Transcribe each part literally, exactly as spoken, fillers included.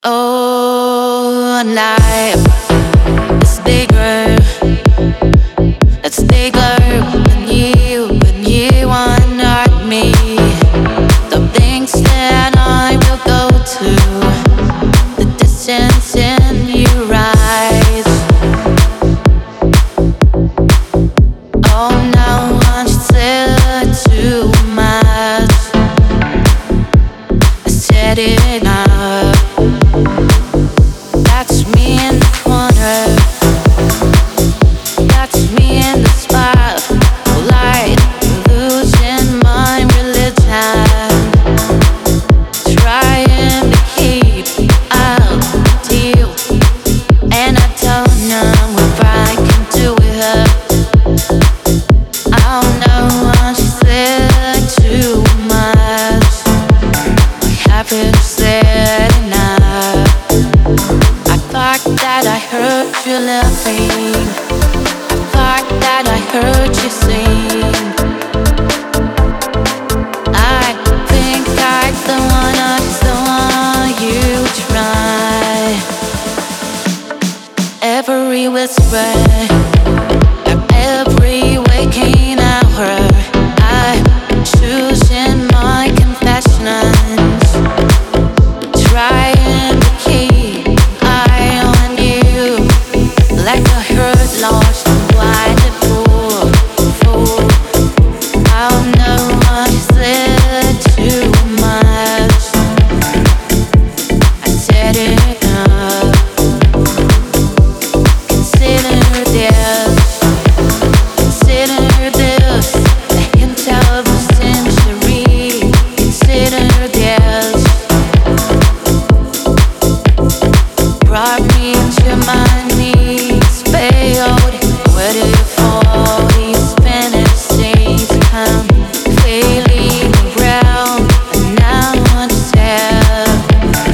Oh, life is bigger. It's bigger than you, when you unhurt me. The things that I will go to, the distance in your eyes. Oh no, I said too much. I said it up. That's me in the corner. That's me in the spotlight, losing my religion, trying to keep up the deal, and I don't know if I can do it. Oh no, I said too much. I haven't said enough. I thought that I heard you laughing. I thought that I heard you sing. I think I'm the one, I just don't want you to try. Every whisper, every waking hour, I've been choosing my confessions, trying to keep an eye on you, like a hurt, lost, and blinded fool. fool. Oh no, I said too much. I said it up. Consider this, consider this, the hint of a century. Consider this. Brought me to my knees, failed. Waited for these fantasies to come failing around, and now I just have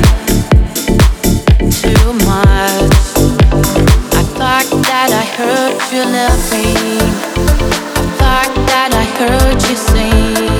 too much. I thought that I heard you laughing. I thought that I heard you sing.